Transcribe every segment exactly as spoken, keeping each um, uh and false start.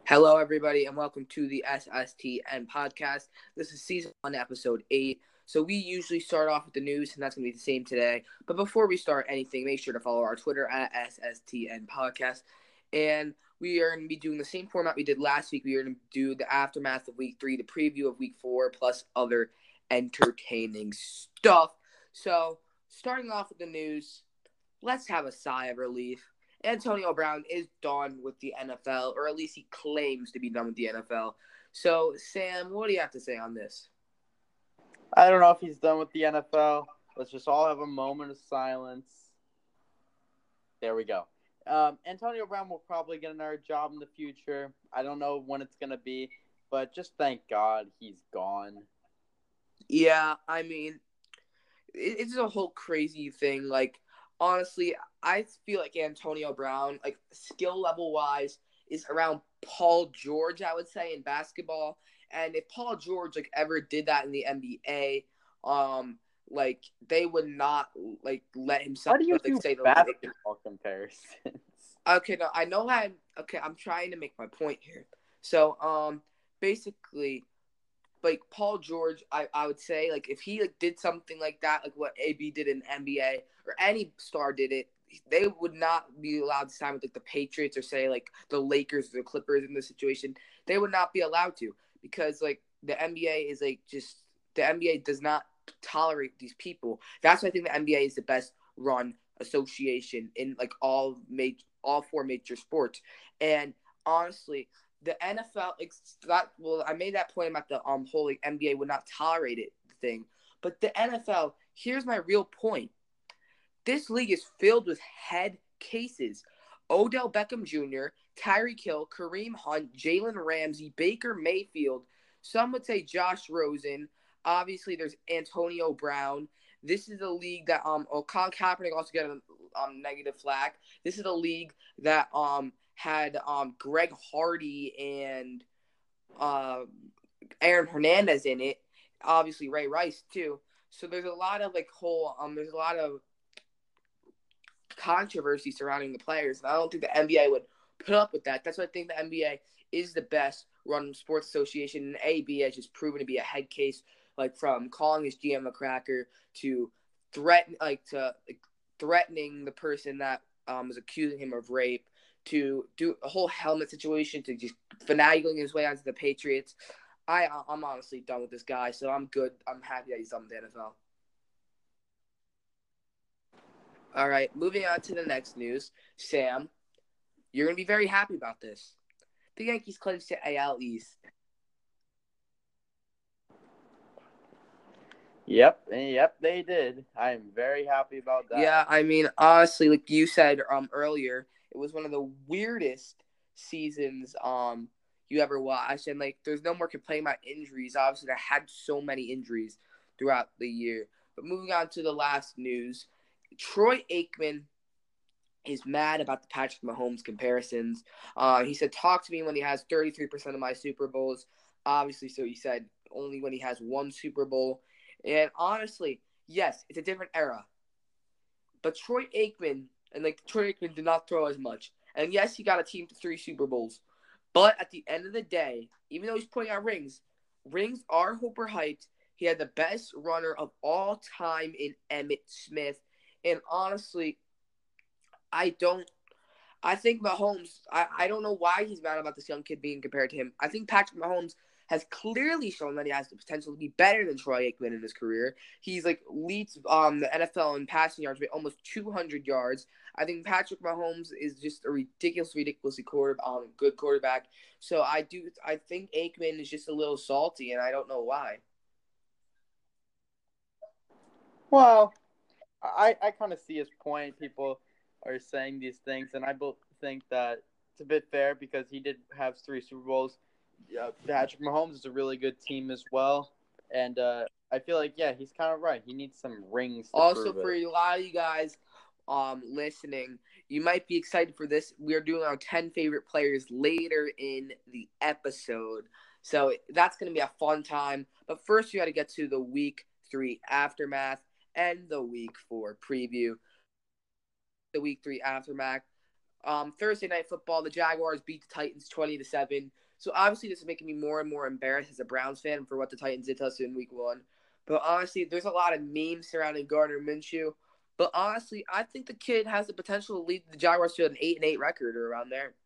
Hello, everybody, and welcome to the S S T N podcast. This is season one, episode eight. So we usually start off with the news, and that's going to be the same today. But before we start anything, make sure to follow our Twitter at S S T N podcast. And we are going to be doing the same format we did last week. We are going to do the aftermath of week three, the preview of week four, plus other entertaining stuff. So starting off with the news, let's have a sigh of relief. Antonio Brown is done with the N F L, or at least he claims to be done with the N F L. So, Sam, what do you have to say on this? I don't know if he's done with the N F L. Let's just all have a moment of silence. There we go. Um, Antonio Brown will probably get another job in the future. I don't know when it's going to be, but just thank God he's gone. Yeah, I mean, it's a whole crazy thing. Like, honestly, I feel like Antonio Brown, like, skill level-wise, is around Paul George, I would say, in basketball. And if Paul George, like, ever did that in the N B A, um, like, they would not, like, let himself, How do you like, do say the basketball comparisons? Okay, no, I know I'm, okay, I'm trying to make my point here. So, um, basically, like Paul George, I, I would say, like if he like did something like that, like what A B did in N B A or any star did it, they would not be allowed to sign with like the Patriots or say like the Lakers or the Clippers in this situation. They would not be allowed to because like the N B A is like just the N B A does not tolerate these people. That's why I think the N B A is the best run association in like all major all four major sports. And honestly, the N F L, like, that, well, I made that point about the um whole like, N B A would not tolerate it thing. But the N F L, here's my real point. This league is filled with head cases. Odell Beckham Junior, Tyreek Hill, Kareem Hunt, Jalen Ramsey, Baker Mayfield. Some would say Josh Rosen. Obviously, there's Antonio Brown. This is a league that um oh, Colin Kaepernick also got a um negative flag. This is a league that um had um Greg Hardy and uh, Aaron Hernandez in it. Obviously Ray Rice too. So there's a lot of like whole um there's a lot of controversy surrounding the players, and I don't think the N B A would put up with that. That's why I think the N B A is the best run sports association, and A B has just proven to be a head case, like from calling his G M a cracker to threaten like to like, threatening the person that um was accusing him of rape to do a whole helmet situation to just finagling his way onto the Patriots. I I'm honestly done with this guy, so I'm good. I'm happy that he's done with the N F L. All right, moving on to the next news. Sam, you're going to be very happy about this. The Yankees clinched the A L East. Yep, yep, they did. I am very happy about that. Yeah, I mean, honestly, like you said um earlier, it was one of the weirdest seasons um you ever watched. And, like, there's no more complaining about injuries. Obviously, they had so many injuries throughout the year. But moving on to the last news, Troy Aikman is mad about the Patrick Mahomes comparisons. Uh, he said, talk to me when he has thirty-three percent of my Super Bowls. Obviously, so he said only when he has one Super Bowl. And honestly, yes, it's a different era. But Troy Aikman, and like Troy Aikman did not throw as much. And yes, he got a team to three Super Bowls. But at the end of the day, even though he's putting out rings, rings are overhyped. He had the best runner of all time in Emmitt Smith. And honestly, I don't I think Mahomes, I, I don't know why he's mad about this young kid being compared to him. I think Patrick Mahomes has clearly shown that he has the potential to be better than Troy Aikman in his career. He's like leads um the N F L in passing yards by almost two hundred yards. I think Patrick Mahomes is just a ridiculous, ridiculously quarter, um, good quarterback. So I do, I think Aikman is just a little salty, and I don't know why. Well, I, I kind of see his point. People are saying these things, and I both think that it's a bit fair because he did have three Super Bowls. Yeah, Patrick Mahomes is a really good team as well, and uh, I feel like yeah, he's kind of right. He needs some rings to Also, prove for it. a lot of you guys um, listening, you might be excited for this. We are doing our ten favorite players later in the episode. So that's going to be a fun time. But first, you got to get to the week three aftermath and the week four preview. The week three aftermath. Um, Thursday Night Football, the Jaguars beat the Titans twenty to seven. So obviously, this is making me more and more embarrassed as a Browns fan for what the Titans did to us in Week One. But honestly, there's a lot of memes surrounding Gardner Minshew. But honestly, I think the kid has the potential to lead the Jaguars to an eight and eight record or around there.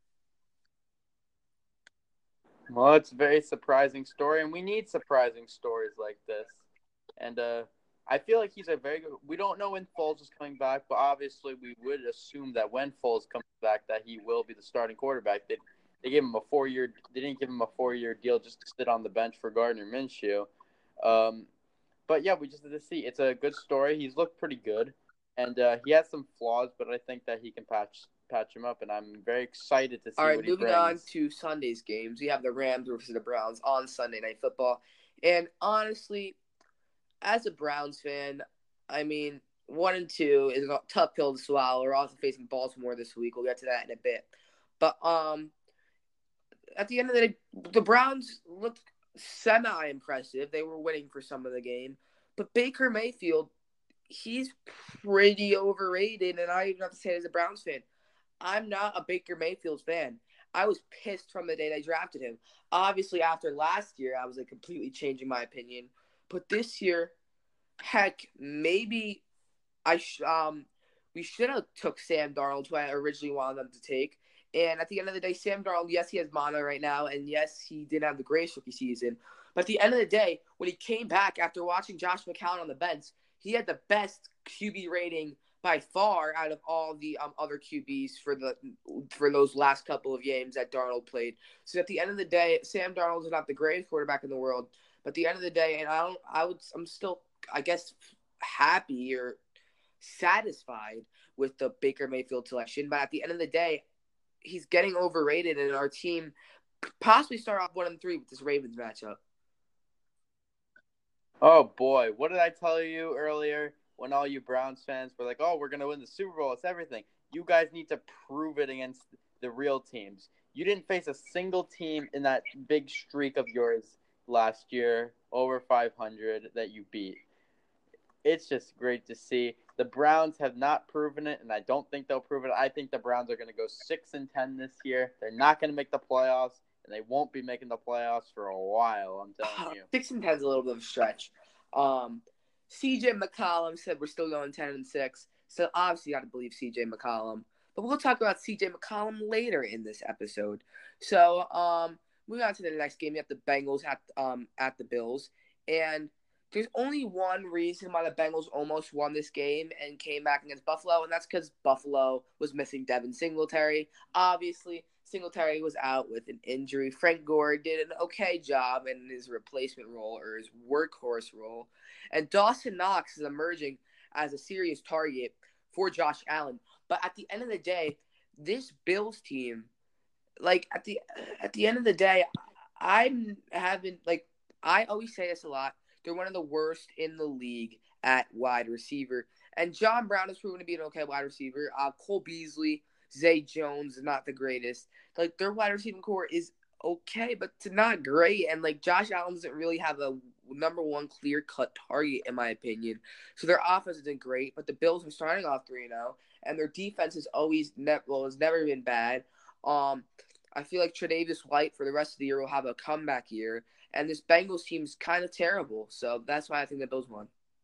Well, it's a very surprising story, and we need surprising stories like this. And uh, I feel like he's a very good. We don't know when Foles is coming back, but obviously we would assume that when Foles comes back, that he will be the starting quarterback. They they gave him a four year. They didn't give him a four year deal just to sit on the bench for Gardner Minshew. Um, but yeah, we just had to see. It's a good story. He's looked pretty good, and uh, he has some flaws, but I think that he can patch patch him up, and I'm very excited to see All right, what he moving brings. on to Sunday's games. We have the Rams versus the Browns on Sunday Night Football. And honestly, as a Browns fan, I mean, one and two is a tough pill to swallow. We're also facing Baltimore this week. We'll get to that in a bit. But um, at the end of the day, the Browns looked semi-impressive. They were winning for some of the game. But Baker Mayfield, he's pretty overrated, and I even have to say it as a Browns fan. I'm not a Baker Mayfield fan. I was pissed from the day they drafted him. Obviously, after last year, I was like completely changing my opinion. But this year, heck, maybe I sh- um we should have took Sam Darnold, who I originally wanted them to take. And at the end of the day, Sam Darnold, yes, he has mono right now, and yes, he didn't have the greatest rookie season. But at the end of the day, when he came back after watching Josh McCown on the bench, he had the best Q B rating by far out of all the um, other Q Bs for the for those last couple of games that Darnold played. So at the end of the day, Sam Darnold is not the greatest quarterback in the world, but at the end of the day, and I don't, I would, I'm still, I guess, happy or satisfied with the Baker Mayfield selection. But at the end of the day, he's getting overrated, and our team could possibly start off one and three with this Ravens matchup. Oh boy, what did I tell you earlier when all you Browns fans were like, "Oh, we're going to win the Super Bowl, it's everything." You guys need to prove it against the real teams. You didn't face a single team in that big streak of yours last year, over five hundred, that you beat. It's just great to see. The Browns have not proven it, and I don't think they'll prove it. I think the Browns are going to go six and ten this year. They're not going to make the playoffs, and they won't be making the playoffs for a while, I'm telling you. Six and ten is a little bit of a stretch. Um, C J McCollum said we're still going ten and six, so obviously you got to believe C J McCollum. But we'll talk about C J McCollum later in this episode. So, um, moving on to the next game, you have the Bengals at um at the Bills, and there's only one reason why the Bengals almost won this game and came back against Buffalo, and that's because Buffalo was missing Devin Singletary. Obviously, Singletary was out with an injury. Frank Gore did an okay job in his replacement role or his workhorse role. And Dawson Knox is emerging as a serious target for Josh Allen. But at the end of the day, this Bills team, like at the at the end of the day, I'm having like I always say this a lot. They're one of the worst in the league at wide receiver. And John Brown has proven to be an okay wide receiver. Uh, Cole Beasley, Zay Jones is not the greatest. Like, their wide receiving core is okay, but it's not great. And, like, Josh Allen doesn't really have a number one clear-cut target, in my opinion. So their offense isn't great, but the Bills are starting off three and oh, and their defense is always ne- well, has never been bad. Um, I feel like Tre'Davious White for the rest of the year will have a comeback year. And this Bengals team's kind of terrible. So that's why I think the Bills won.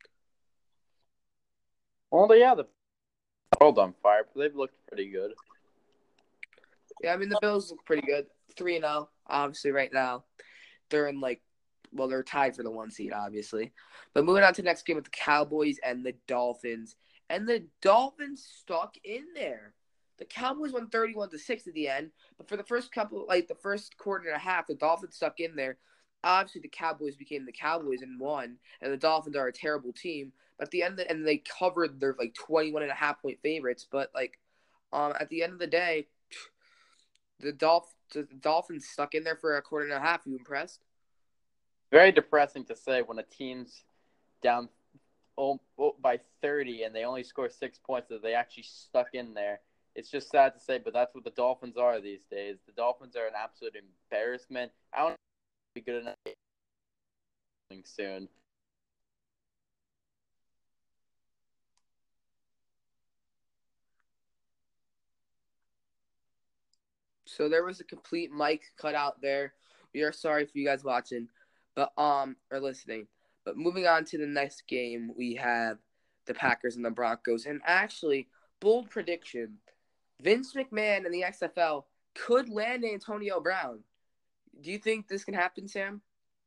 Well, yeah, the world on fire, but they've looked pretty good. Yeah, I mean, the Bills look pretty good. three and oh, obviously, right now. They're in, like, well, they're tied for the one seed, obviously. But moving on to the next game with the Cowboys and the Dolphins. And the Dolphins stuck in there. The Cowboys won thirty-one to six at the end. But for the first couple, like, the first quarter and a half, the Dolphins stuck in there. Obviously, the Cowboys became the Cowboys and won, and the Dolphins are a terrible team. But at the end, of the, and they covered their like twenty-one and a half point favorites. But like, um, at the end of the day, the Dolph the Dolphins stuck in there for a quarter and a half. You impressed? Very depressing to say when a team's down by thirty and they only score six points that they actually stuck in there. It's just sad to say, but that's what the Dolphins are these days. The Dolphins are an absolute embarrassment. I don't know if they'll be good enough soon. So there was a complete mic cut out there. We are sorry for you guys watching, but um or listening. But moving on to the next game, we have the Packers and the Broncos. And actually, bold prediction: Vince McMahon and the X F L could land Antonio Brown. Do you think this can happen, Sam?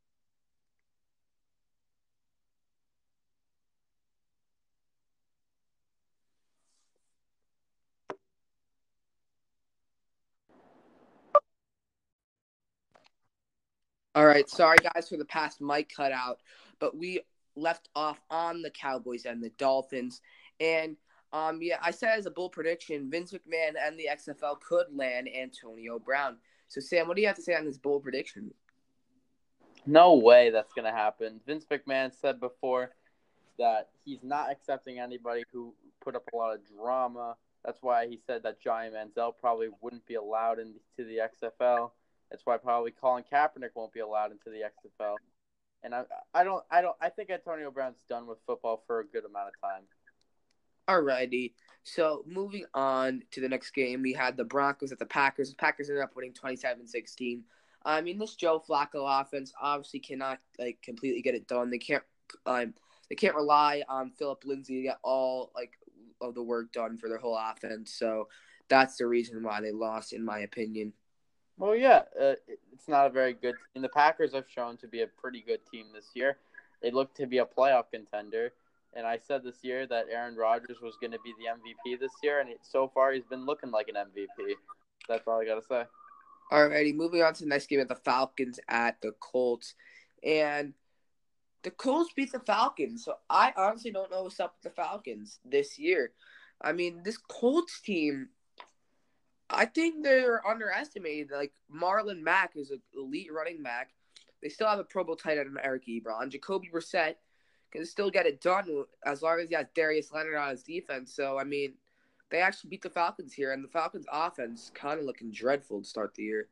All right, sorry guys for the past mic cutout, but we left off on the Cowboys and the Dolphins, and um, yeah, I said as a bold prediction, Vince McMahon and the X F L could land Antonio Brown. So Sam, what do you have to say on this bold prediction? No way that's gonna happen. Vince McMahon said before that he's not accepting anybody who put up a lot of drama. That's why he said that Johnny Manziel probably wouldn't be allowed into the X F L. That's why probably Colin Kaepernick won't be allowed into the X F L. And I, I don't, I don't, I think Antonio Brown's done with football for a good amount of time. Alrighty. So moving on to the next game, we had the Broncos at the Packers. The Packers ended up winning twenty-seven sixteen. I mean, this Joe Flacco offense obviously cannot like completely get it done. They can't, um, they can't rely on Philip Lindsay to get all like of the work done for their whole offense. So that's the reason why they lost, in my opinion. Well, yeah, uh, it's not a very good team. The Packers have shown to be a pretty good team this year. They look to be a playoff contender. And I said this year that Aaron Rodgers was going to be the M V P this year, and so far he's been looking like an M V P. That's all I got to say. Alrighty, moving on to the next game at the Falcons at the Colts. And the Colts beat the Falcons, so I honestly don't know what's up with the Falcons this year. I mean, this Colts team, I think they're underestimated. Like, Marlon Mack is an elite running back. They still have a Pro Bowl tight end in Eric Ebron. Jacoby Brissett can still get it done as long as he has Darius Leonard on his defense. So, I mean, they actually beat the Falcons here, and the Falcons' offense kind of looking dreadful to start the year.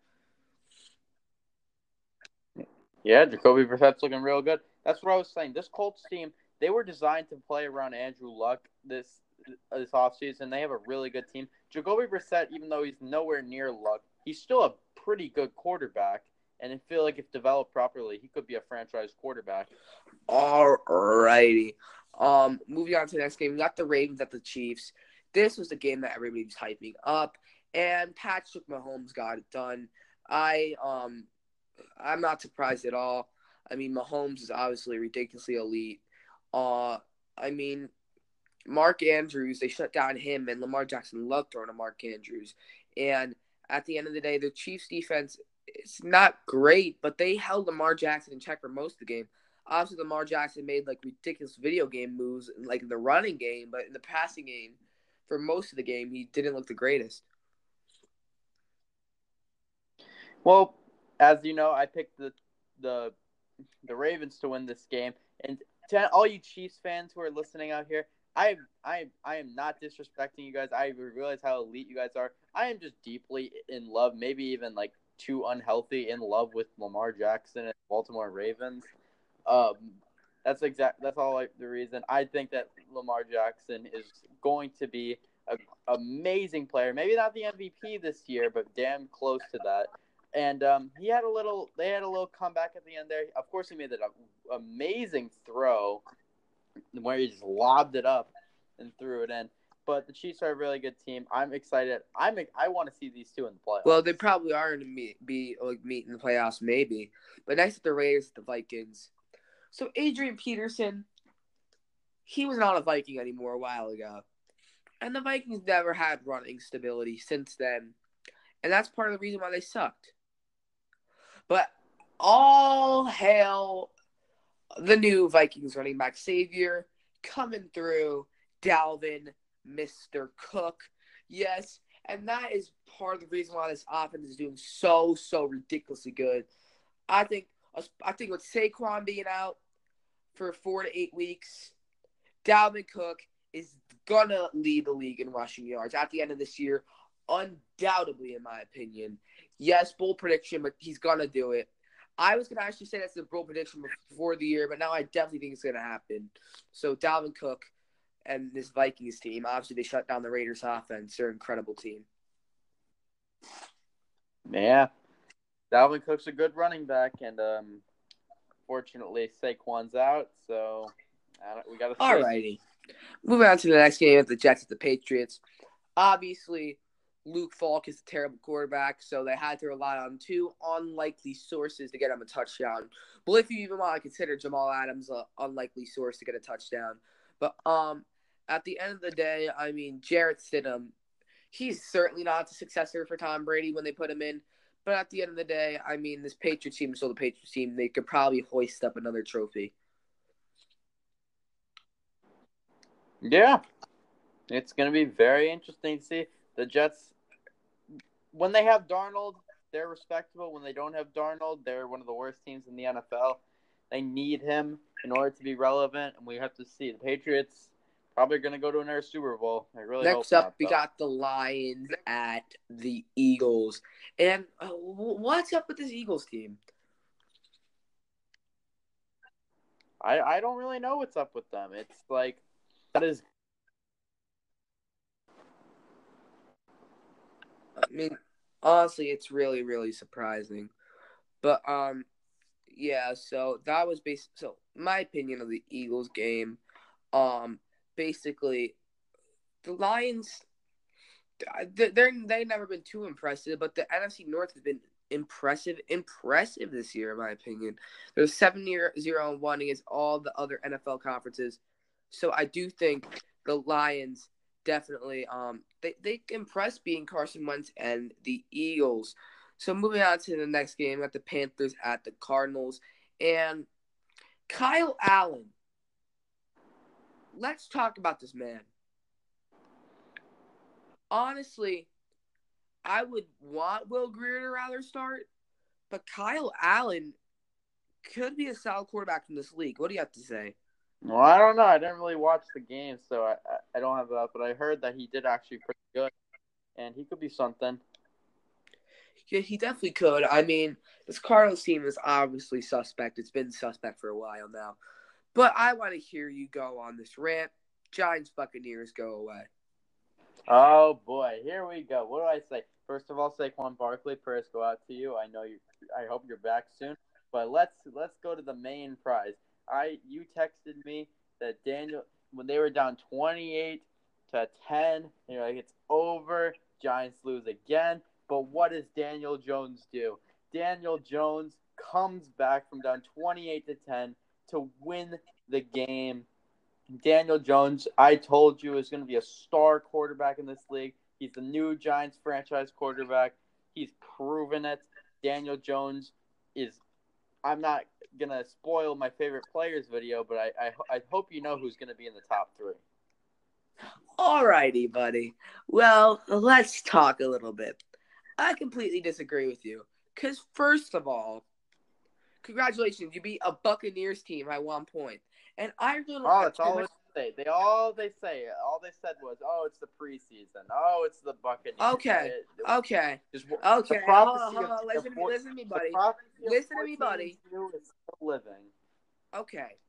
Yeah, Jacoby Brissett's looking real good. That's what I was saying. This Colts team, they were designed to play around Andrew Luck this this offseason. They have a really good team. Jacoby Brissett, even though he's nowhere near Luck, he's still a pretty good quarterback. And I feel like if developed properly, he could be a franchise quarterback. All righty. Um, moving on to the next game, we got the Ravens at the Chiefs. This was the game that everybody was hyping up, and Patrick Mahomes got it done. I um, I'm not surprised at all. I mean, Mahomes is obviously ridiculously elite. Uh, I mean, Mark Andrews, they shut down him, and Lamar Jackson loved throwing to Mark Andrews. And at the end of the day, the Chiefs' defense is not great, but they held Lamar Jackson in check for most of the game. Obviously, Lamar Jackson made like ridiculous video game moves, like in the running game, but in the passing game, for most of the game, he didn't look the greatest. Well, as you know, I picked the the the Ravens to win this game, and to all you Chiefs fans who are listening out here, I I I am not disrespecting you guys. I realize how elite you guys are. I am just deeply in love, maybe even like too unhealthy in love with Lamar Jackson and Baltimore Ravens. Um, that's exact. That's all I, the reason. I think that Lamar Jackson is going to be an amazing player. Maybe not the M V P this year, but damn close to that. And um, he had a little. They had a little comeback at the end there. Of course, he made that amazing throw where he just lobbed it up and threw it in. But the Chiefs are a really good team. I'm excited. I'm. I want to see these two in the playoffs. Well, they probably are going to meet, be like meet in the playoffs, maybe. But next to the Raiders, the Vikings. So Adrian Peterson, he was not a Viking anymore a while ago, and the Vikings never had running stability since then, and that's part of the reason why they sucked. But all hail the new Vikings running back savior coming through, Dalvin, Mister Cook. Yes, and that is part of the reason why this offense is doing so, so ridiculously good. I think I think with Saquon being out for four to eight weeks, Dalvin Cook is going to lead the league in rushing yards at the end of this year, undoubtedly, in my opinion. Yes, bold prediction, but he's going to do it. I was going to actually say that's a bold prediction before the year, but now I definitely think it's going to happen. So Dalvin Cook and this Vikings team, obviously they shut down the Raiders offense. They're an incredible team. Yeah. Dalvin Cook's a good running back, and um, fortunately Saquon's out, so we got to see. Alrighty. Moving on to the next game, the Jets at the Patriots. Obviously, Luke Falk is a terrible quarterback, so they had to rely on two unlikely sources to get him a touchdown. Well, if you even want to consider Jamal Adams an unlikely source to get a touchdown. But um, at the end of the day, I mean, Jarrett Stidham, he's certainly not the successor for Tom Brady when they put him in. But at the end of the day, I mean, this Patriots team is still the Patriots team. They could probably hoist up another trophy. Yeah. It's going to be very interesting to see. The Jets, when they have Darnold, they're respectable. When they don't have Darnold, they're one of the worst teams in the N F L. They need him in order to be relevant, and we have to see. The Patriots probably going to go to another Super Bowl. I really Next hope up, not, we though. got the Lions at the Eagles. And uh, what's up with this Eagles team? I, I don't really know what's up with them. It's like, that is... I mean, honestly, it's really, really surprising. But, um, yeah, so that was basically, so my opinion of the Eagles game, um, basically, the Lions, they're, they've never been too impressive, but the N F C North has been impressive, impressive this year, in my opinion. They're seven zero and one against all the other N F L conferences. So I do think the Lions definitely um they, they impress being Carson Wentz and the Eagles. So moving on to the next game, got the Panthers at the Cardinals. And Kyle Allen. Let's talk about this man. Honestly, I would want Will Grier to rather start, but Kyle Allen could be a solid quarterback in this league. What do you have to say? Well, I don't know. I didn't really watch the game, so I, I don't have that. But I heard that he did actually pretty good, and he could be something. Yeah, he definitely could. I mean, this Cardinals team is obviously suspect. It's been suspect for a while now. But I want to hear you go on this rant. Giants, Buccaneers, go away. Oh, boy. Here we go. What do I say? First of all, Saquon Barkley, prayers go out to you. I know you. I hope you're back soon. But let's let's go to the main prize. I you texted me that Daniel, when they were down twenty-eight to ten, you're like, it's over. Giants lose again. But what does Daniel Jones do? Daniel Jones comes back from down twenty-eight to ten to win the game. Daniel Jones, I told you, is going to be a star quarterback in this league. He's the new Giants franchise quarterback. He's proven it. Daniel Jones is – I'm not going to spoil my favorite players video, but I, I, I hope you know who's going to be in the top three. Alrighty, buddy. Well, let's talk a little bit. I completely disagree with you. Because, first of all, congratulations, you beat a Buccaneers team by one point. And I really don't oh, have that's too all much... they say. They all they say. All they said was, "Oh, it's the preseason. Oh, it's the Buccaneers." Okay, it, it, okay, just, okay. Hold on, hold on. Listen to me, listen to me, buddy. Listen to me, buddy. Is still living. Okay.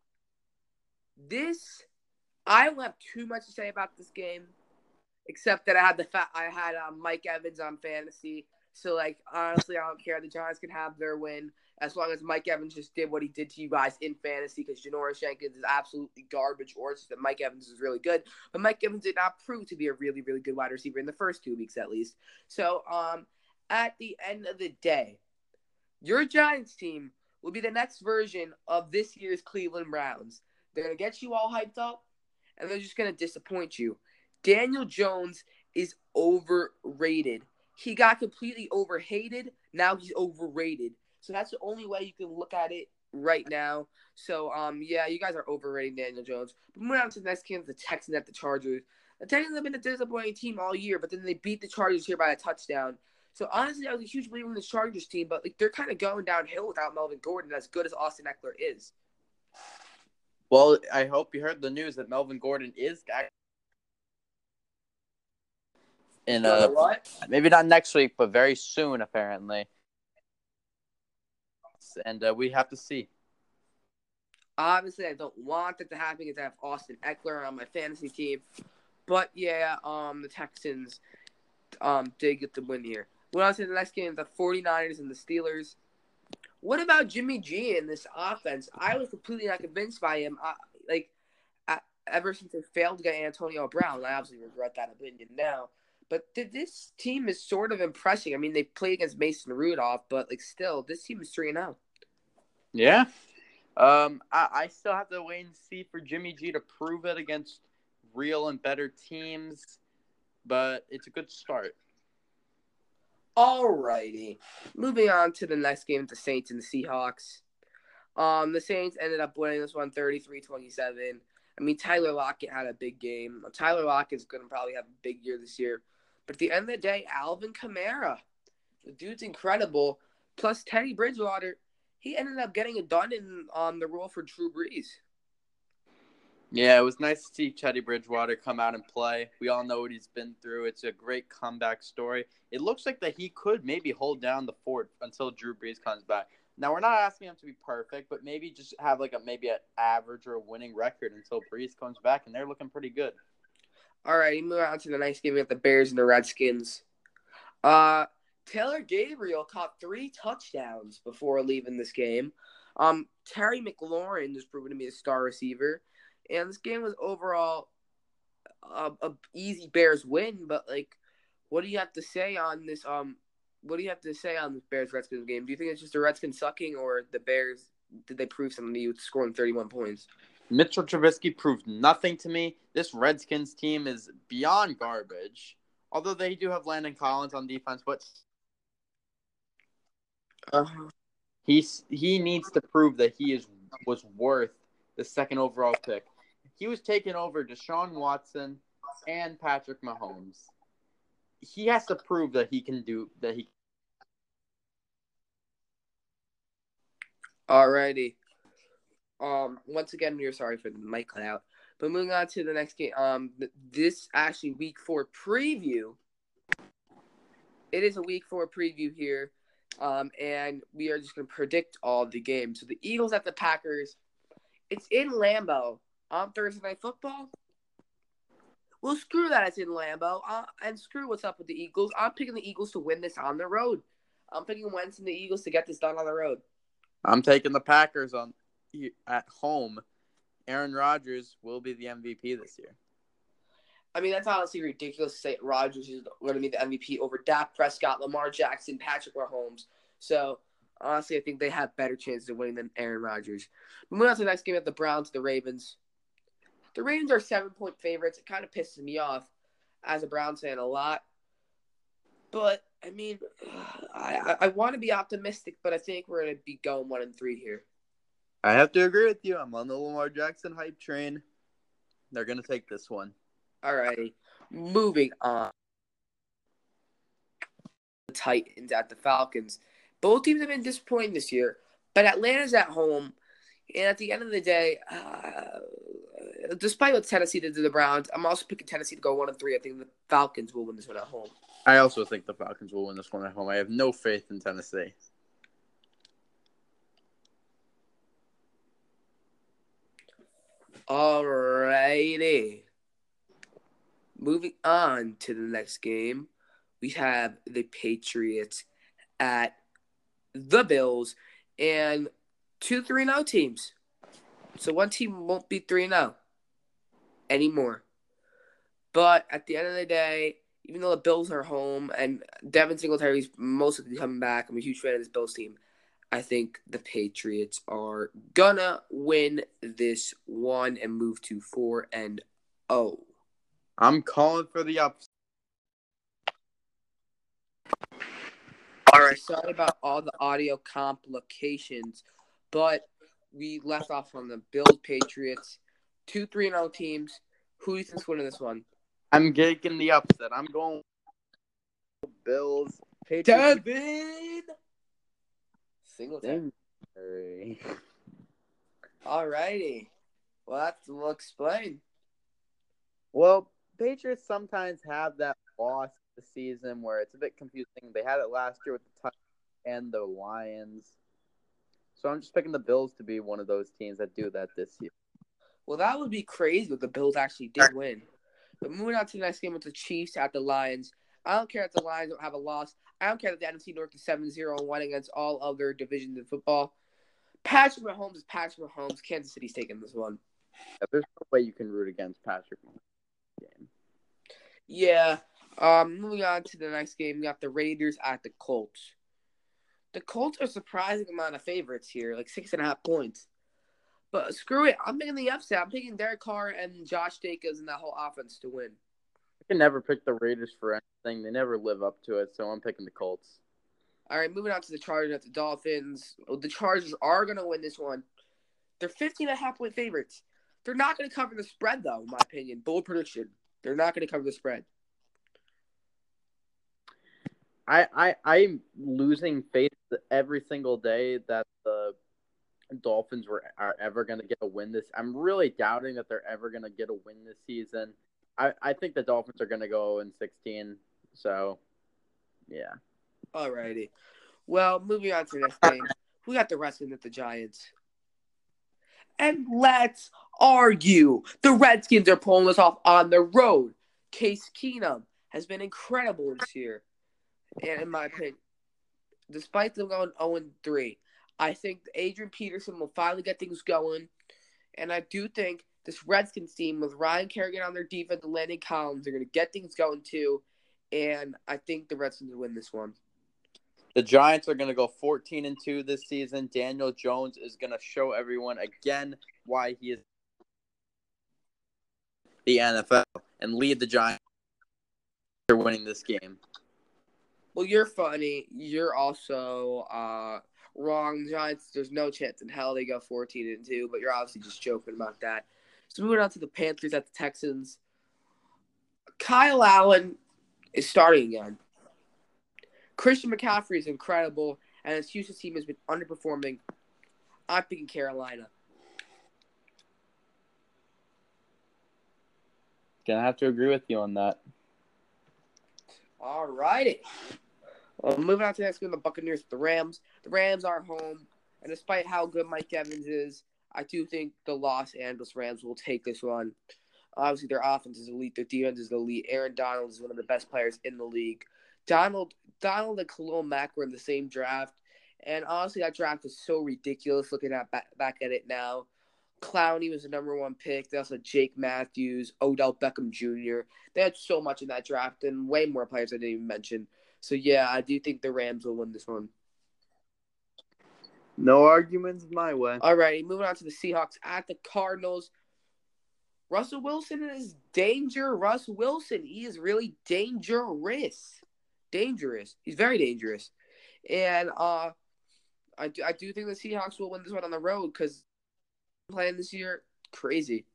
This, I don't have too much to say about this game, except that I had the fa- I had um, Mike Evans on fantasy. So, like, honestly, I don't care. The Giants can have their win as long as Mike Evans just did what he did to you guys in fantasy, because Janoris Jenkins is absolutely garbage, or it's just that Mike Evans is really good. But Mike Evans did not prove to be a really, really good wide receiver in the first two weeks at least. So, um, at the end of the day, your Giants team will be the next version of this year's Cleveland Browns. They're going to get you all hyped up, and they're just going to disappoint you. Daniel Jones is overrated. He got completely overhated. Now he's overrated. So that's the only way you can look at it right now. So, um, yeah, you guys are overrating Daniel Jones. But moving on to the next game, the Texans at the Chargers. The Texans have been a disappointing team all year, but then they beat the Chargers here by a touchdown. So, honestly, I was a huge believer in this Chargers team, but like they're kind of going downhill without Melvin Gordon, as good as Austin Eckler is. Well, I hope you heard the news that Melvin Gordon is in uh, what? Maybe not next week, but very soon, apparently. And uh, we have to see. Obviously, I don't want that to happen because I have Austin Eckler on my fantasy team. But, yeah, um, the Texans um, did get the win here. Moving on to the next game, the 49ers and the Steelers. What about Jimmy G in this offense? I was completely not convinced by him. I, like, I, ever since they failed to get Antonio Brown, I obviously regret that opinion now. But th- this team is sort of impressing. I mean, they played against Mason Rudolph, but like still, this team is three and zero. Yeah. Um, I, I still have to wait and see for Jimmy G to prove it against real and better teams, but it's a good start. Alrighty. Moving on to the next game, the Saints and the Seahawks. Um, the Saints ended up winning this one thirty-three twenty-seven. I mean, Tyler Lockett had a big game. Tyler Lockett's going to probably have a big year this year. But at the end of the day, Alvin Kamara, the dude's incredible. Plus Teddy Bridgewater, he ended up getting it done in um, the role for Drew Brees. Yeah, it was nice to see Teddy Bridgewater come out and play. We all know what he's been through. It's a great comeback story. It looks like that he could maybe hold down the fort until Drew Brees comes back. Now, we're not asking him to be perfect, but maybe just have like a maybe an average or a winning record until Brees comes back, and they're looking pretty good. All right, moving on to the next game. We have the Bears and the Redskins. Uh, Taylor Gabriel caught three touchdowns before leaving this game. Um, Terry McLaurin was proven to be a star receiver. And this game was overall a, a easy Bears win, but like, what do you have to say on this? Um, what do you have to say on this Bears Redskins game? Do you think it's just the Redskins sucking, or the Bears did they prove something to you with scoring thirty-one points? Mitchell Trubisky proved nothing to me. This Redskins team is beyond garbage. Although they do have Landon Collins on defense, but uh-huh. he's he needs to prove that he is was worth the second overall pick. He was taking over Deshaun Watson and Patrick Mahomes. He has to prove that he can do that. He. Alrighty. Um. Once again, we're sorry for the mic cut out. But moving on to the next game. Um. This actually week four preview. It is a week four preview here. Um. And we are just gonna predict all the games. So the Eagles at the Packers. It's in Lambeau. On Thursday Night Football? Well, screw that. It's in Lambeau. Uh, and screw what's up with the Eagles. I'm picking the Eagles to win this on the road. I'm picking Wentz and the Eagles to get this done on the road. I'm taking the Packers on at home. Aaron Rodgers will be the M V P this year. I mean, that's honestly ridiculous to say Rodgers is going to be the M V P over Dak Prescott, Lamar Jackson, Patrick Mahomes. So, honestly, I think they have better chances of winning than Aaron Rodgers. Moving on to the next game at the Browns, the Ravens. The Ravens are seven-point favorites. It kind of pisses me off as a Browns fan a lot. But, I mean, I, I, I want to be optimistic, but I think we're going to be going one and three here. I have to agree with you. I'm on the Lamar Jackson hype train. They're going to take this one. All right. Moving on. The Titans at the Falcons. Both teams have been disappointing this year, but Atlanta's at home. And at the end of the day, uh, despite what Tennessee did to the Browns, I'm also picking Tennessee to go one and three. I think the Falcons will win this one at home. I also think the Falcons will win this one at home. I have no faith in Tennessee. Alrighty. Moving on to the next game, we have the Patriots at the Bills and two three and oh teams. So one team won't be three and oh anymore. But at the end of the day, even though the Bills are home and Devin Singletary's most likely coming back, I'm a huge fan of this Bills team. I think the Patriots are gonna win this one and move to four and oh. I'm calling for the upset. All right, sorry about all the audio complications, but we left off on the Bills Patriots, two three and oh teams. Who do you think's winning this one? I'm getting the upset. I'm going Bills. Patriots. Devin Singletary. All righty. Well, that's we'll explain. Well, Patriots sometimes have that loss this season where it's a bit confusing. They had it last year with the Titans and the Lions. So I'm just picking the Bills to be one of those teams that do that this year. Well, that would be crazy if the Bills actually did win. But moving on to the next game with the Chiefs at the Lions. I don't care that the Lions don't have a loss. I don't care that the N F C North is seven zero and one against all other divisions in football. Patrick Mahomes is Patrick Mahomes. Kansas City's taking this one. Yeah, there's no way you can root against Patrick Mahomes game. Yeah. Um, moving on to the next game, we got the Raiders at the Colts. The Colts are a surprising amount of favorites here, like six and a half points. But screw it, I'm picking the upset. I'm picking Derek Carr and Josh Jacobs and that whole offense to win. I can never pick the Raiders for anything. They never live up to it, so I'm picking the Colts. All right, moving on to the Chargers at the Dolphins. The Chargers are going to win this one. They're fifteen and a half point favorites. They're not going to cover the spread, though, in my opinion. Bold prediction. They're not going to cover the spread. I, I, I'm losing faith every single day that the Dolphins were are ever going to get a win this. I'm really doubting that they're ever going to get a win this season. I, I think the Dolphins are going to go in sixteen. So, yeah. Alrighty. Well, moving on to the next game. We got the Redskins at the Giants. And let's argue. The Redskins are pulling this off on the road. Case Keenum has been incredible this year. And in my opinion, despite them going oh and three, I think Adrian Peterson will finally get things going. And I do think this Redskins team with Ryan Kerrigan on their defense and Landon Collins are going to get things going too. And I think the Redskins will win this one. The Giants are going to go fourteen and two this season. Daniel Jones is going to show everyone again why he is the N F L and lead the Giants for winning this game. Well, you're funny. You're also uh, wrong. The Giants, there's no chance in hell they go fourteen and two, but you're obviously just joking about that. So moving on to the Panthers at the Texans. Kyle Allen is starting again. Christian McCaffrey is incredible, and his Houston team has been underperforming. I'm picking Carolina. Gonna have to agree with you on that. All righty. Well, moving on to the next game, the Buccaneers at the Rams. The Rams are home, and despite how good Mike Evans is, I do think the Los Angeles Rams will take this one. Obviously, their offense is elite. Their defense is elite. Aaron Donald is one of the best players in the league. Donald Donald and Khalil Mack were in the same draft, and honestly, that draft was so ridiculous looking at back, back at it now. Clowney was the number one pick. They also had Jake Matthews, Odell Beckham Junior They had so much in that draft, and way more players I didn't even mention. So, yeah, I do think the Rams will win this one. No arguments my way. All righty, moving on to the Seahawks at the Cardinals. Russell Wilson is danger. Russ Wilson, he is really dangerous. Dangerous. He's very dangerous. And uh, I, do, I do think the Seahawks will win this one on the road because playing this year, crazy.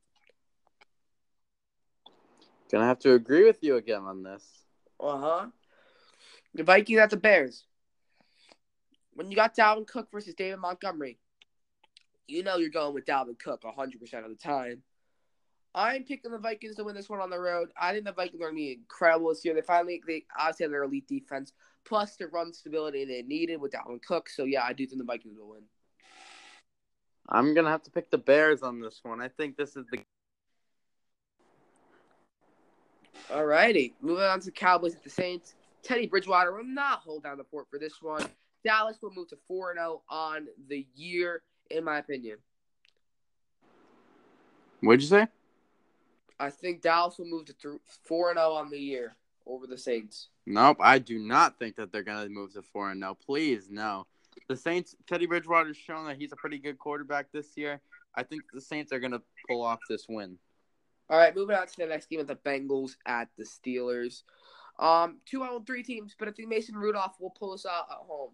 Gonna have to agree with you again on this. Uh-huh. The Vikings at the Bears. When you got Dalvin Cook versus David Montgomery, you know you're going with Dalvin Cook one hundred percent of the time. I'm picking the Vikings to win this one on the road. I think the Vikings are going to be incredible this year. They finally, they obviously have their elite defense, plus the run stability they needed with Dalvin Cook. So, yeah, I do think the Vikings will win. I'm going to have to pick the Bears on this one. I think this is the... All righty. Moving on to the Cowboys at the Saints. Teddy Bridgewater will not hold down the fort for this one. Dallas will move to four and oh on the year, in my opinion. What'd you say? I think Dallas will move to four and oh on the year over the Saints. Nope, I do not think that they're going to move to four and oh. Please, no. The Saints, Teddy Bridgewater's shown that he's a pretty good quarterback this year. I think the Saints are going to pull off this win. All right, moving on to the next game with the Bengals at the Steelers. Um, two out of three teams, but I think Mason Rudolph will pull us out at home.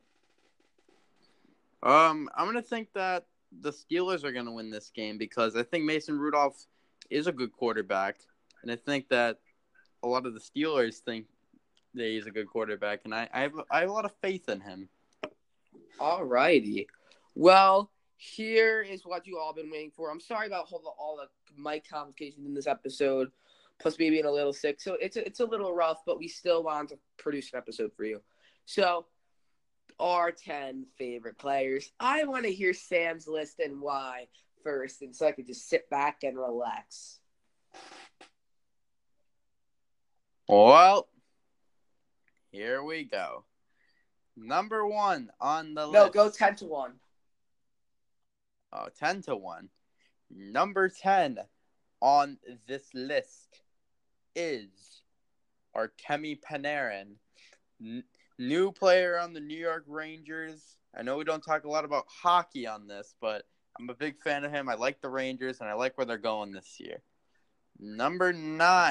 Um, I'm going to think that the Steelers are going to win this game because I think Mason Rudolph is a good quarterback, and I think that a lot of the Steelers think that he's a good quarterback, and I, I have I have a lot of faith in him. All righty. Well, here is what you all been waiting for. I'm sorry about all the, all the mic complications in this episode, plus me being a little sick. So it's a, it's a little rough, but we still want to produce an episode for you. So our ten favorite players. I want to hear Sam's list and why first, and so I could just sit back and relax. Well, Here we go. Number one on the No, list. go ten to one. Oh, ten to one. Number ten on this list is Artemi Panarin, N- new player on the New York Rangers. I know we don't talk a lot about hockey on this, but I'm a big fan of him. I like the Rangers, and I like where they're going this year. Number nine,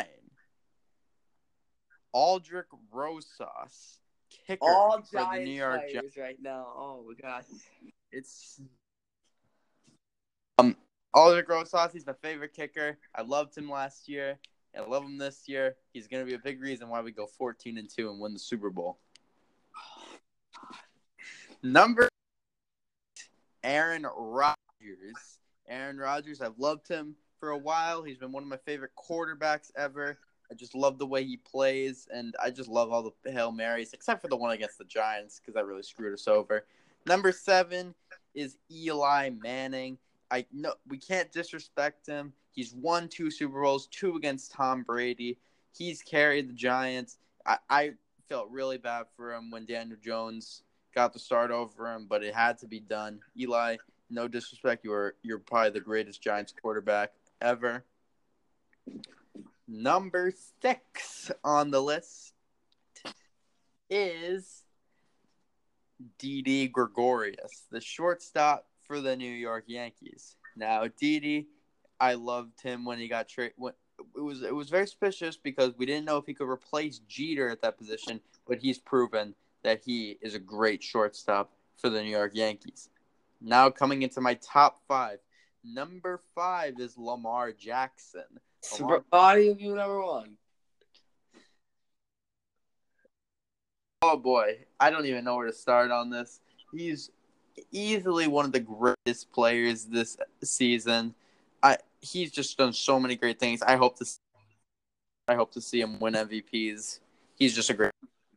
Aldrick Rosas, kicker All for the New Giants York players Giants. right now. Oh my gosh. It's um Aldrick Rosas. He's my favorite kicker. I loved him last year. I love him this year. He's going to be a big reason why we go fourteen and two and win the Super Bowl. Number Aaron Rodgers. Aaron Rodgers, I've loved him for a while. He's been one of my favorite quarterbacks ever. I just love the way he plays, and I just love all the Hail Marys, except for the one against the Giants, because that really screwed us over. Number seven is Eli Manning. I no, we can't disrespect him. He's won two Super Bowls, two against Tom Brady. He's carried the Giants. I, I felt really bad for him when Daniel Jones got the start over him, but it had to be done. Eli, no disrespect, you are you're probably the greatest Giants quarterback ever. Number six on the list is Didi Gregorius, the shortstop for the New York Yankees. Now, Didi, I loved him when he got traded. It was it was very suspicious because we didn't know if he could replace Jeter at that position, but he's proven that he is a great shortstop for the New York Yankees. Now coming into my top five. Number five is Lamar Jackson. Lamar- Body of you number one. Oh boy, I don't even know where to start on this. He's easily one of the greatest players this season. I he's just done so many great things. I hope to I hope to see him win M V Ps. He's just a great.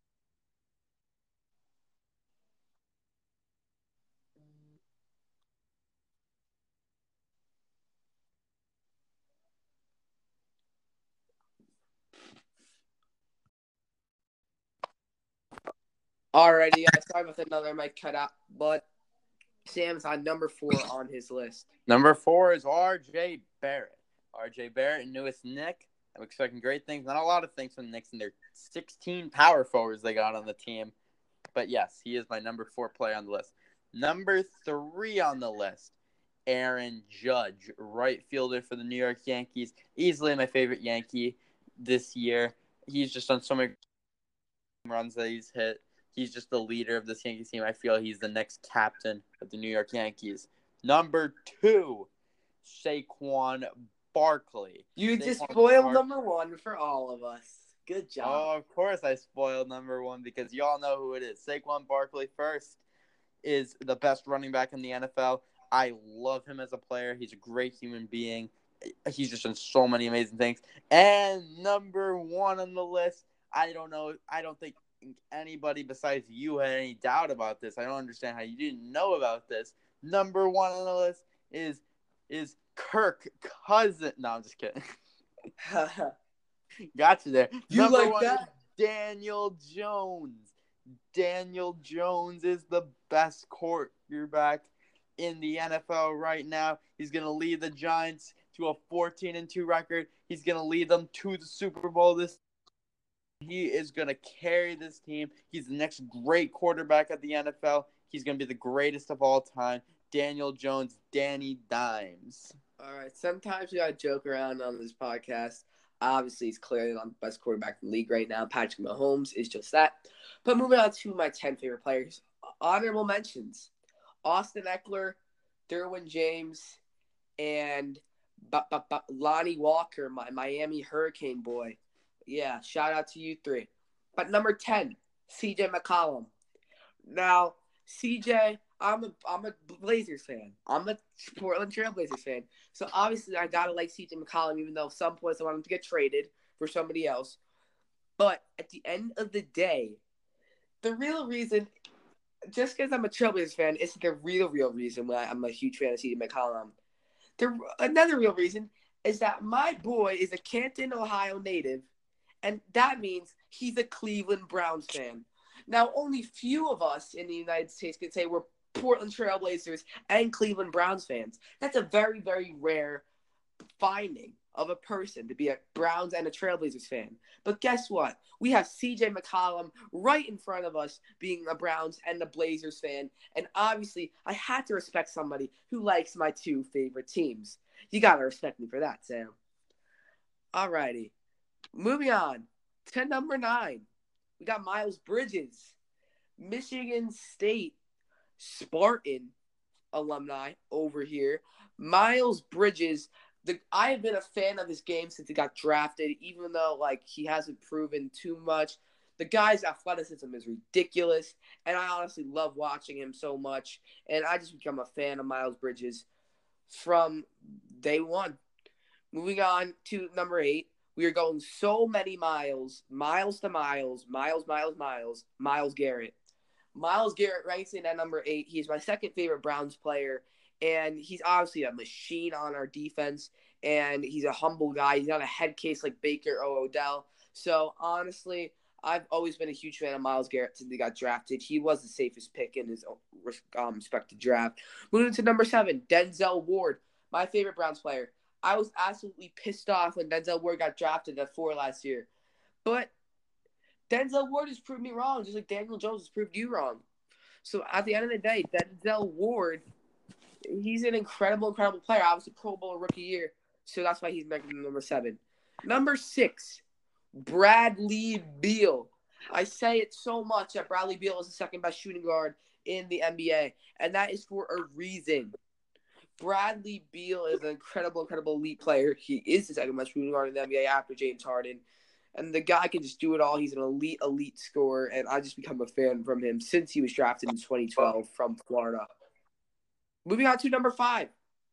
Alrighty, guys. Sorry about another mic cut out, but Sam's on number four on his list. Number four is R J Barrett. R J Barrett, newest Knick. I'm expecting great things. Not a lot of things from the Knicks and their sixteen power forwards they got on the team. But yes, he is my number four player on the list. Number three on the list, Aaron Judge, right fielder for the New York Yankees. Easily my favorite Yankee this year. He's just done so many runs that he's hit. He's just the leader of this Yankees team. I feel he's the next captain of the New York Yankees. Number two, Saquon Barkley. You Saquon just spoiled Bar- number one for all of us. Good job. Oh, of course I spoiled number one because y'all know who it is. Saquon Barkley first is the best running back in the N F L. I love him as a player. He's a great human being. He's just done so many amazing things. And number one on the list, I don't know. I don't think anybody besides you had any doubt about this. I don't understand how you didn't know about this. Number one on the list is is Kirk Cousins. No, I'm just kidding. Got you there. You Number like one that? is Daniel Jones. Daniel Jones is the best quarterback in the N F L right now. He's going to lead the Giants to a fourteen and two record. He's going to lead them to the Super Bowl this He is going to carry this team. He's the next great quarterback at the N F L. He's going to be the greatest of all time. Daniel Jones, Danny Dimes. All right. Sometimes we got to joke around on this podcast. Obviously, he's clearly not the best quarterback in the league right now. Patrick Mahomes is just that. But moving on to my ten favorite players. Honorable mentions. Austin Eckler, Derwin James, and B- B- B- Lonnie Walker, my Miami Hurricane boy. Yeah, shout out to you three. But number ten, C J McCollum. Now, C J, I'm a I'm a Blazers fan. I'm a Portland Trail Blazers fan. So obviously I gotta like C J McCollum, even though at some points I want him to get traded for somebody else. But at the end of the day, the real reason, just because I'm a Trailblazers fan, isn't the real real reason why I'm a huge fan of C J McCollum. The another real reason is that my boy is a Canton, Ohio native. And that means He's a Cleveland Browns fan. Now, only few of us in the United States can say we're Portland Trailblazers and Cleveland Browns fans. That's a very, very rare finding of a person to be a Browns and a Trailblazers fan. But guess what? We have C J McCollum right in front of us being a Browns and a Blazers fan. And obviously, I had to respect somebody who likes my two favorite teams. You got to respect me for that, Sam. Alrighty. Moving on to number nine. We got Miles Bridges, Michigan State Spartan alumni over here. Miles Bridges, the I have been a fan of his game since he got drafted, even though like he hasn't proven too much. The guy's athleticism is ridiculous, and I honestly love watching him so much. And I just become a fan of Miles Bridges from day one. Moving on to number eight. We are going so many miles, miles to miles, miles, miles, miles, Myles Garrett. Myles Garrett ranks in at number eight. He's my second favorite Browns player, and he's obviously a machine on our defense, and he's a humble guy. He's not a head case like Baker or Odell. So, honestly, I've always been a huge fan of Myles Garrett since he got drafted. He was the safest pick in his um, respected draft. Moving to number seven, Denzel Ward, my favorite Browns player. I was absolutely pissed off when Denzel Ward got drafted at four last year. But Denzel Ward has proved me wrong, just like Daniel Jones has proved you wrong. So at the end of the day, Denzel Ward, he's an incredible, incredible player. Obviously, Pro Bowl rookie year. So that's why he's making number seven. Number six, Bradley Beal. I say it so much that Bradley Beal is the second best shooting guard in the N B A. And that is for a reason. Bradley Beal is an incredible, incredible elite player. He is the second best shooting guard in the N B A after James Harden. And the guy can just do it all. He's an elite, elite scorer. And I just become a fan from him since he was drafted in twenty twelve from Florida. Moving on to number five.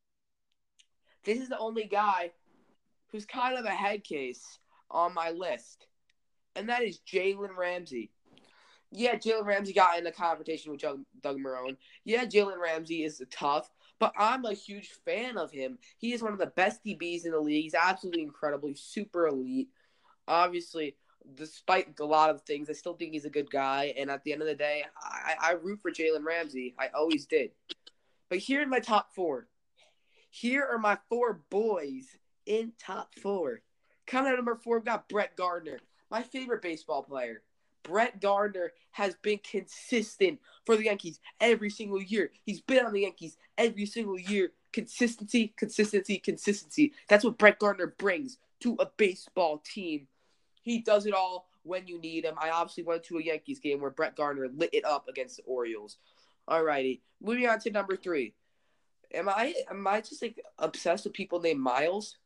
This is the only guy who's kind of a head case on my list. And that is Jalen Ramsey. Yeah, Jalen Ramsey got in a confrontation with Doug, Doug Marrone. Yeah, Jalen Ramsey is tough. But I'm a huge fan of him. He is one of the best D Bs in the league. He's absolutely incredible. He's super elite. Obviously, despite a lot of things, I still think he's a good guy. And at the end of the day, I, I root for Jalen Ramsey. I always did. But here in my top four. Here are my four boys in top four. Coming at number four, we've got Brett Gardner, my favorite baseball player. Brett Gardner has been consistent for the Yankees every single year. He's been on the Yankees every single year. Consistency, consistency, consistency. That's what Brett Gardner brings to a baseball team. He does it all when you need him. I obviously went to a Yankees game where Brett Gardner lit it up against the Orioles. Alrighty, moving on to number three. Am I am I just like obsessed with people named Miles?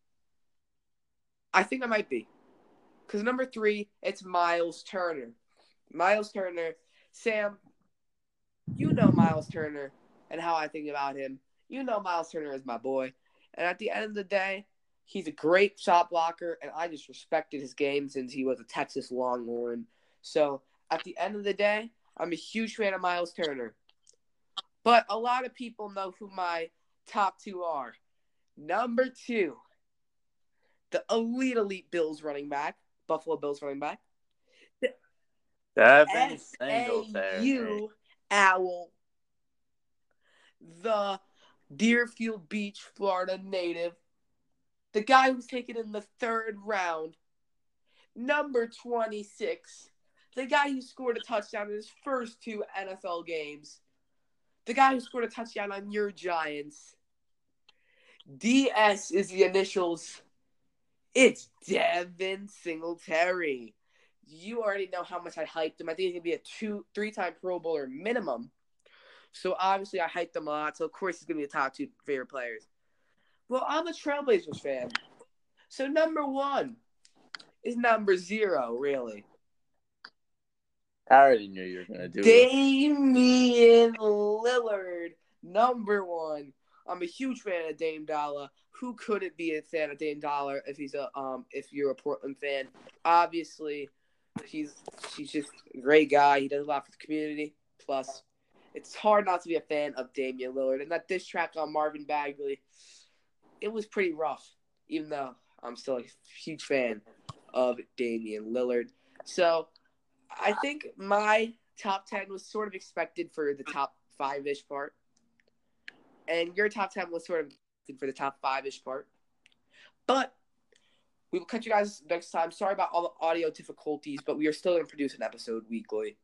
I think I might be. Because number three, it's Miles Turner. Miles Turner. Sam, you know Miles Turner and how I think about him. You know Miles Turner is my boy. And at the end of the day, he's a great shot blocker, and I just respected his game since he was a Texas Longhorn. So at the end of the day, I'm a huge fan of Miles Turner. But a lot of people know who my top two are. Number two, the elite, elite Bills running back. Buffalo Bills running back. Devin Singletary. S A U Owl. The Deerfield Beach, Florida native. The guy who's taken in the third round. Number twenty-six. The guy who scored a touchdown in his first two N F L games. The guy who scored a touchdown on your Giants. D S is the initials. It's Devin Singletary. You already know how much I hyped him. I think he's going to be a two, three-time Pro Bowler minimum. So, obviously, I hyped him a lot. So, of course, he's going to be the top two favorite players. Well, I'm a Trailblazers fan. So, number one is number zero, really. I already knew you were going to do it. Damian Lillard, number one. I'm a huge fan of Dame Dollar. Who couldn't be a fan of Dame Dollar if he's a um if you're a Portland fan? Obviously, he's he's just a great guy. He does a lot for the community. Plus, it's hard not to be a fan of Damian Lillard. And that diss track on Marvin Bagley, it was pretty rough. Even though I'm still a huge fan of Damian Lillard. So I think my top ten was sort of expected for the top five ish part, and your top ten was sort of expected for the top five ish part. But we will catch you guys next time. Sorry about all the audio difficulties, but we are still going to produce an episode weekly.